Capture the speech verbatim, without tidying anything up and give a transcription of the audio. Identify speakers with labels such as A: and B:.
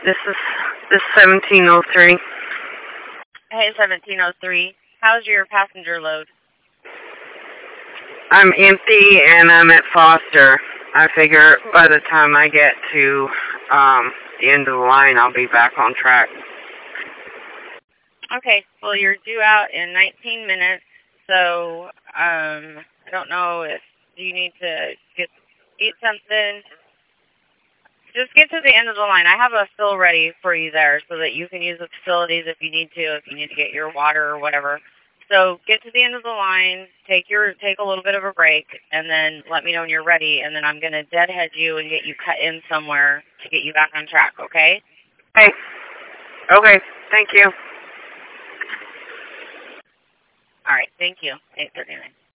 A: This is this seventeen oh three.
B: Hey, seventeen oh three. How's your passenger load?
A: I'm empty and I'm at Foster. I figure by the time I get to um, the end of the line, I'll be back on track.
B: Okay, well, you're due out in nineteen minutes, so um, I don't know if you need to get eat something. Just get to the end of the line. I have a fill ready for you there so that you can use the facilities if you need to, if you need to get your water or whatever. So get to the end of the line, take your take a little bit of a break, and then let me know when you're ready, and then I'm going to deadhead you and get you cut in somewhere to get you back on track, okay?
A: Okay. Okay, thank you.
B: All right, thank you. eight thirty-nine.